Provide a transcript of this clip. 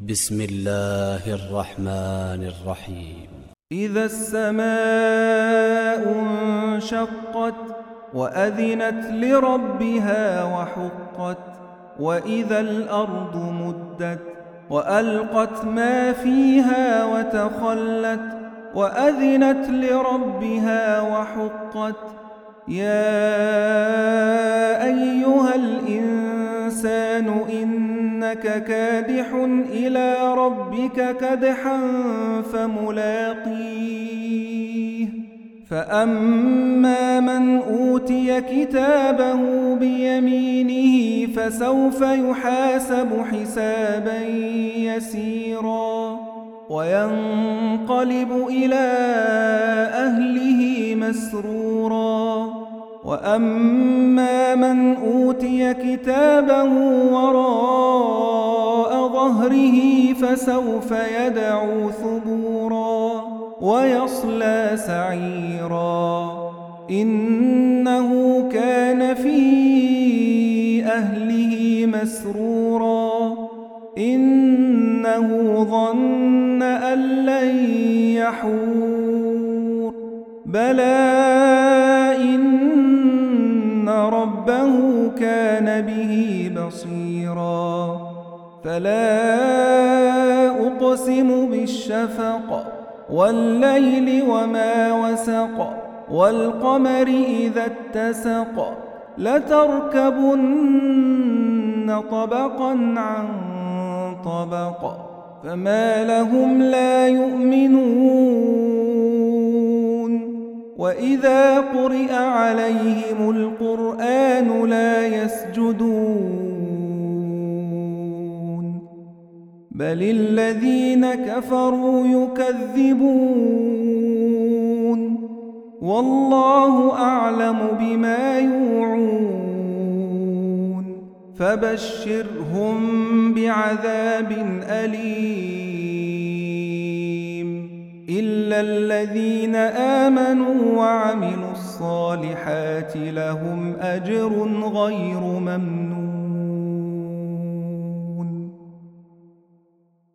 بسم الله الرحمن الرحيم. إذا السماء انشقت وأذنت لربها وحقت وإذا الأرض مدت وألقت ما فيها وتخلت وأذنت لربها وحقت يا أيها الإنسان إنك كادح إلى ربك كدحا فملاقيه فأما من أوتي كتابه بيمينه فسوف يحاسب حسابا يسيرا وينقلب إلى أهله مسرورا وأما من أوتي كتابه وراء ظهره فسوف يدعو ثبورا ويصلى سعيرا إنه كان في أهله مسرورا إنه ظن أن لن يحور بلى إن ربه كان به بصيرا فلا أقسم بالشفق والليل وما وسق والقمر إذا اتسق لتركبن طبقا عن طبق فما لهم لا يؤمنون وإذا قرئ عليهم القرآن لا يسجدون بل الذين كفروا يكذبون والله أعلم بما يوعون فبشرهم بعذاب أليم إلا الذين آمنوا وعملوا الصالحات لهم أجر غير ممنون.